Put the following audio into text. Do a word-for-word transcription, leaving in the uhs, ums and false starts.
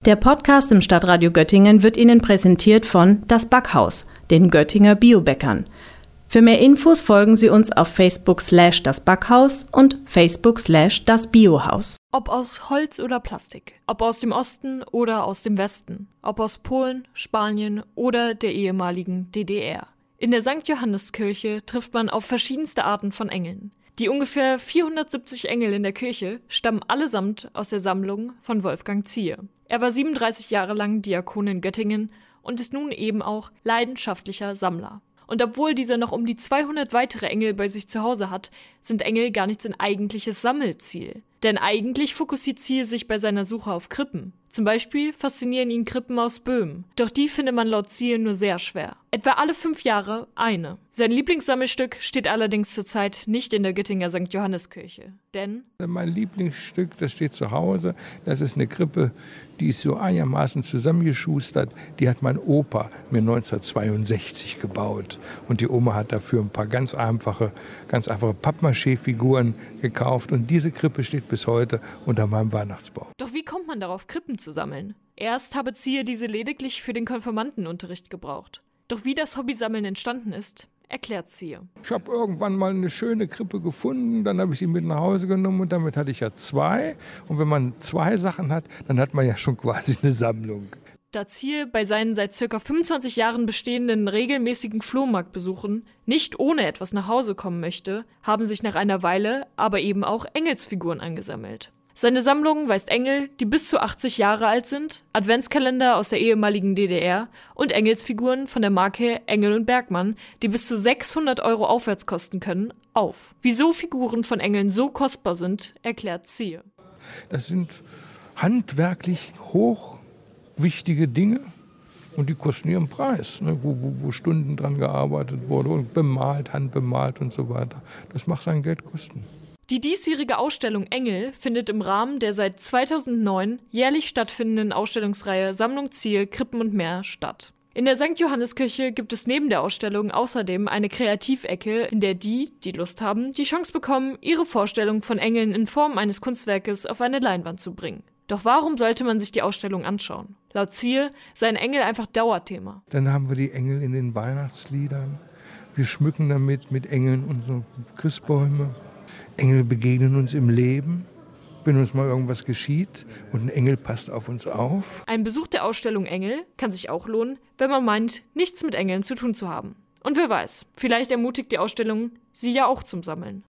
Der Podcast im Stadtradio Göttingen wird Ihnen präsentiert von Das Backhaus, den Göttinger Biobäckern. Für mehr Infos folgen Sie uns auf Facebook slash das Backhaus und Facebook slash das Biohaus. Ob aus Holz oder Plastik, ob aus dem Osten oder aus dem Westen, ob aus Polen, Spanien oder der ehemaligen D D R. In der Sankt Johanniskirche trifft man auf verschiedenste Arten von Engeln. Die ungefähr vierhundertsiebzig Engel in der Kirche stammen allesamt aus der Sammlung von Wolfgang Ziehe. Er war siebenunddreißig Jahre lang Diakon in Göttingen und ist nun eben auch leidenschaftlicher Sammler. Und obwohl dieser noch um die zweihundert weitere Engel bei sich zu Hause hat, sind Engel gar nicht sein eigentliches Sammelziel. Denn eigentlich fokussiert Ziehe sich bei seiner Suche auf Krippen. Zum Beispiel faszinieren ihn Krippen aus Böhmen. Doch die findet man laut Ziehe nur sehr schwer. Etwa alle fünf Jahre eine. Sein Lieblingssammelstück steht allerdings zurzeit nicht in der Göttinger Sankt Johanniskirche. Denn mein Lieblingsstück, das steht zu Hause, das ist eine Krippe, die ist so einigermaßen zusammengeschustert. Die hat mein Opa mir neunzehnhundertzweiundsechzig gebaut. Und die Oma hat dafür ein paar ganz einfache, ganz einfache Pappmaché-Figuren gekauft. Und diese Krippe steht bis heute unter meinem Weihnachtsbaum. Doch wie kommt man darauf, Krippen zu sammeln? Erst habe Ziehe diese lediglich für den Konfirmandenunterricht gebraucht. Doch wie das Hobbysammeln entstanden ist, erklärt Ziehe. Ich habe irgendwann mal eine schöne Krippe gefunden, dann habe ich sie mit nach Hause genommen und damit hatte ich ja zwei. Und wenn man zwei Sachen hat, dann hat man ja schon quasi eine Sammlung. Da Ziehe bei seinen seit ca. fünfundzwanzig Jahren bestehenden regelmäßigen Flohmarktbesuchen nicht ohne etwas nach Hause kommen möchte, haben sich nach einer Weile aber eben auch Engelsfiguren angesammelt. Seine Sammlung weist Engel, die bis zu achtzig Jahre alt sind, Adventskalender aus der ehemaligen D D R und Engelsfiguren von der Marke Engel und Bergmann, die bis zu sechshundert Euro aufwärts kosten können, auf. Wieso Figuren von Engeln so kostbar sind, erklärt Ziehe. Das sind handwerklich hochwichtige Dinge und die kosten ihren Preis, ne, wo, wo, wo Stunden dran gearbeitet wurde und bemalt, handbemalt und so weiter. Das macht sein Geld kosten. Die diesjährige Ausstellung Engel findet im Rahmen der seit zweitausendneun jährlich stattfindenden Ausstellungsreihe Sammlung Ziehe, Krippen und mehr statt. In der Sankt Johanniskirche gibt es neben der Ausstellung außerdem eine Kreativecke, in der die, die Lust haben, die Chance bekommen, ihre Vorstellung von Engeln in Form eines Kunstwerkes auf eine Leinwand zu bringen. Doch warum sollte man sich die Ausstellung anschauen? Laut Ziehe seien Engel einfach Dauerthema. Dann haben wir die Engel in den Weihnachtsliedern. Wir schmücken damit mit Engeln unsere Christbäume. Engel begegnen uns im Leben, wenn uns mal irgendwas geschieht und ein Engel passt auf uns auf. Ein Besuch der Ausstellung Engel kann sich auch lohnen, wenn man meint, nichts mit Engeln zu tun zu haben. Und wer weiß, vielleicht ermutigt die Ausstellung Sie ja auch zum Sammeln.